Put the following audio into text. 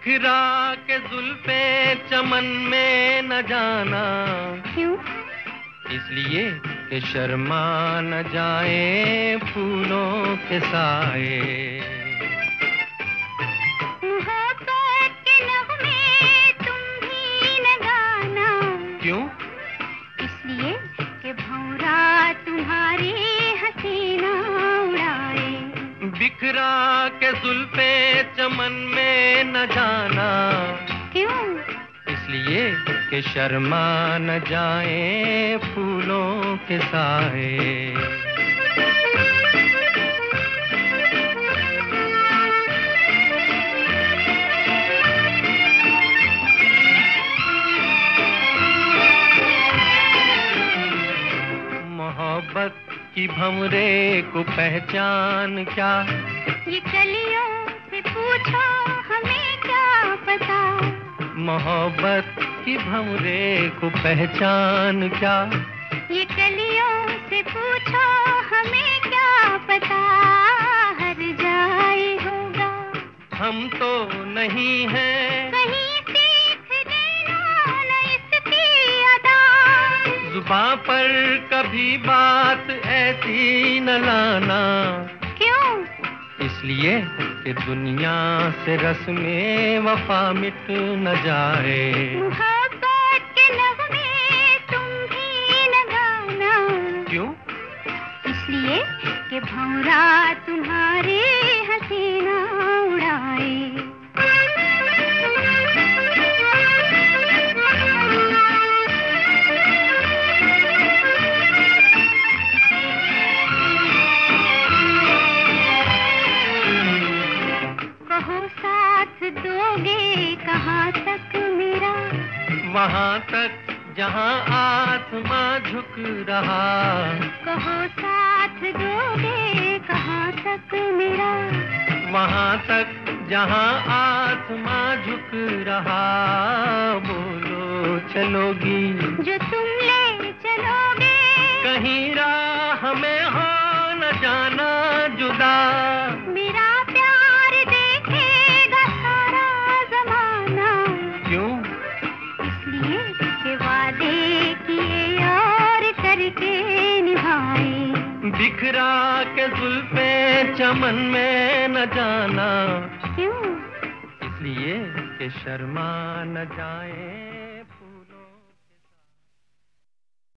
बिखरा के जुल्फे चमन में न जाना। क्यों? इसलिए कि शर्मा न जाए फूलों के साए। मोहब्बत के नगमे तुम भी न गाना। क्यों? इसलिए कि भंवरा तुम्हारी हसीना उड़ाए। बिखरा के जुल्फे चमन में न जाना। क्यों? इसलिए कि शर्मा न जाए फूलों के साए। मोहब्बत की भंवरे को पहचान क्या? ये कलियों से पूछो हमें क्या पता। मोहब्बत की भंवरे को पहचान क्या? ये कलियों से पूछो हमें क्या पता। हर जाए होगा हम तो नहीं हैं, कहीं सीख लेना न इसकी अदा। जुबां पर कभी बात ऐसी न लाना। क्यों? इसलिए कि दुनिया से रस्में वफा मिट न जाए। मोहब्बत के नगमे तुम भी न गाना। क्यों? इसलिए कि भंवरा तुम्हारी हसीना उड़ाए। कहो साथ दोगे कहाँ तक मेरा। वहाँ तक जहाँ आसमां झुक रहा। कहो साथ दोगे कहाँ तक मेरा। वहाँ तक जहाँ आसमां झुक रहा। बोलो चलोगी जो तुम ले चलोगे। कहीं राह में हो न जाना जुदा। मेरा प्यार देखेगा सारा जमाना। क्यों? इसलिए कि वादे किए और करके निभाए। बिखरा के जुल्फे चमन में न जाना। क्यों? इसलिए कि शर्मा न जाए